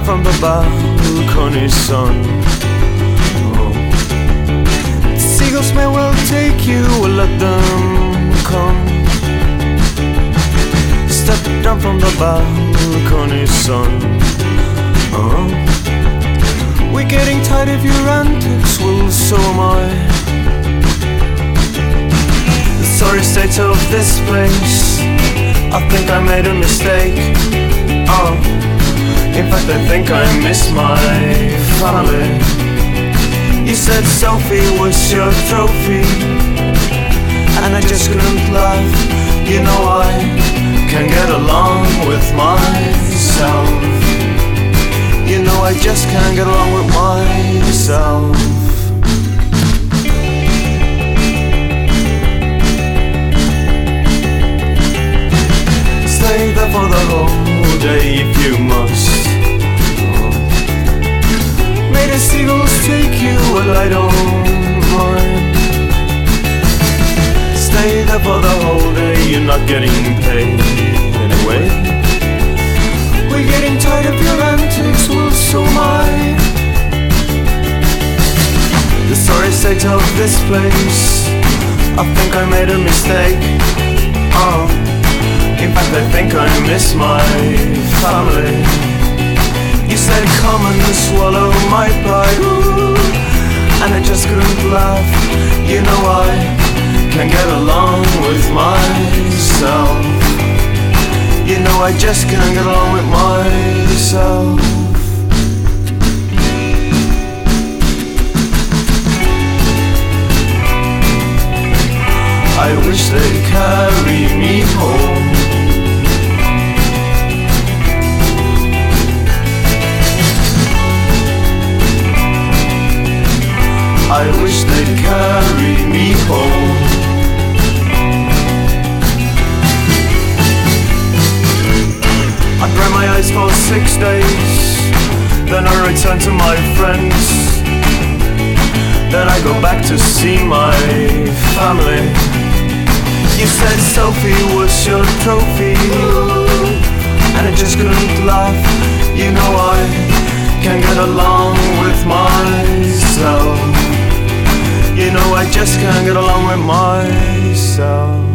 from the balcony sun. Oh. The seagulls may well take you, we'll let them come. Step down from the balcony sun. Oh. We're getting tired of your antics, well so am I. The sorry state of this place, I think I made a mistake. In fact I think I miss my family. You said Sophie was your trophy, and I just couldn't laugh. You know I can get along with myself. You know I just can't get along with myself. Stay there for the whole day if you must. May the seagulls take you, well I don't mind. Stay there for the whole day, you're not getting paid anyway. We're getting tired of your antics, well so am I. The sorry state of this place, I think I made a mistake. In fact I think I miss my family. You said come and swallow my pride, and I just couldn't laugh. You know I can get along with myself. You know I just can't get along with myself. I wish they'd carry me home. I wish they'd carry me home. I dry my eyes for 6 days, then I return to my friends. Then I go back to see my family. You said Sophie was your trophy, and I just couldn't laugh. You know I can't get along with myself. You know I just can't get along with myself.